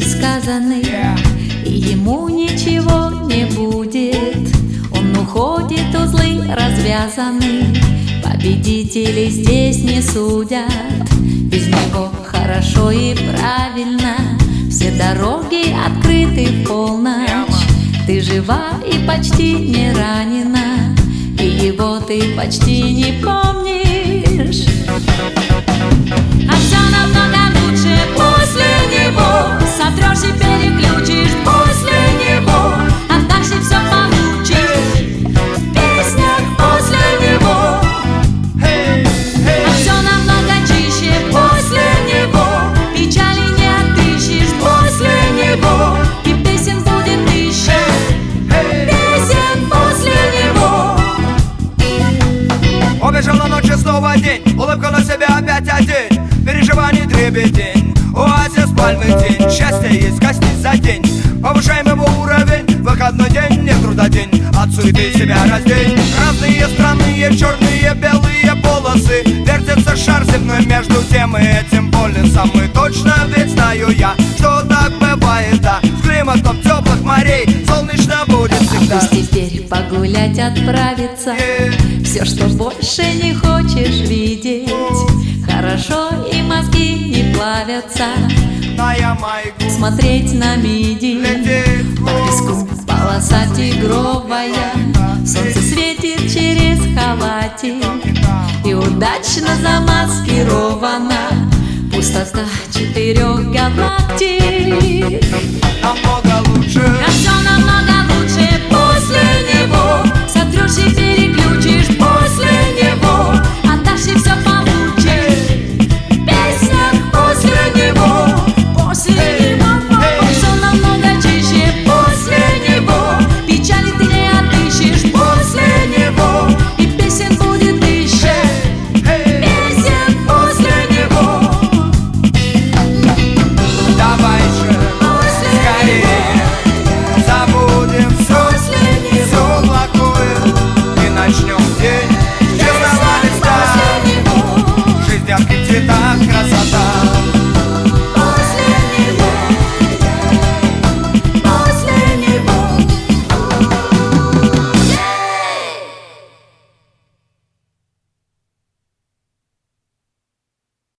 сказанный, и ему ничего не будет. Он уходит, узлы развязаны, победителей здесь не судят. Без него хорошо и правильно, все дороги открыты в полночь. Ты жива и почти не ранена, и его ты почти не помнишь. А все намного лучше после него. Сотрешь и переключишь после него, а дальше все получишь в песнях после него. А все намного чище после него, печали не отыщешь после него, и песен будет тысяча, песен после него. Убежала ночь и снова день, улыбка на себя опять один. Переживаний дребедень, оазис пальмы тень. Счастье есть кости за день, повышаем его уровень. Выходной день, не трудодень, от суеты себя раздень. Разные странные черные белые полосы, вертится шар земной между тем и этим полюсом. И точно ведь знаю я, что так бывает, да. С климатом теплых морей солнечно будет всегда. А пусть теперь погулять отправиться, все, что больше не хочешь видеть. Хорошо, и мозги не плавятся, на Ямайку смотреть на миди. летит По песку полоса тигровая, солнце светит через халатик, и удачно замаскирована пустота 4 галактик.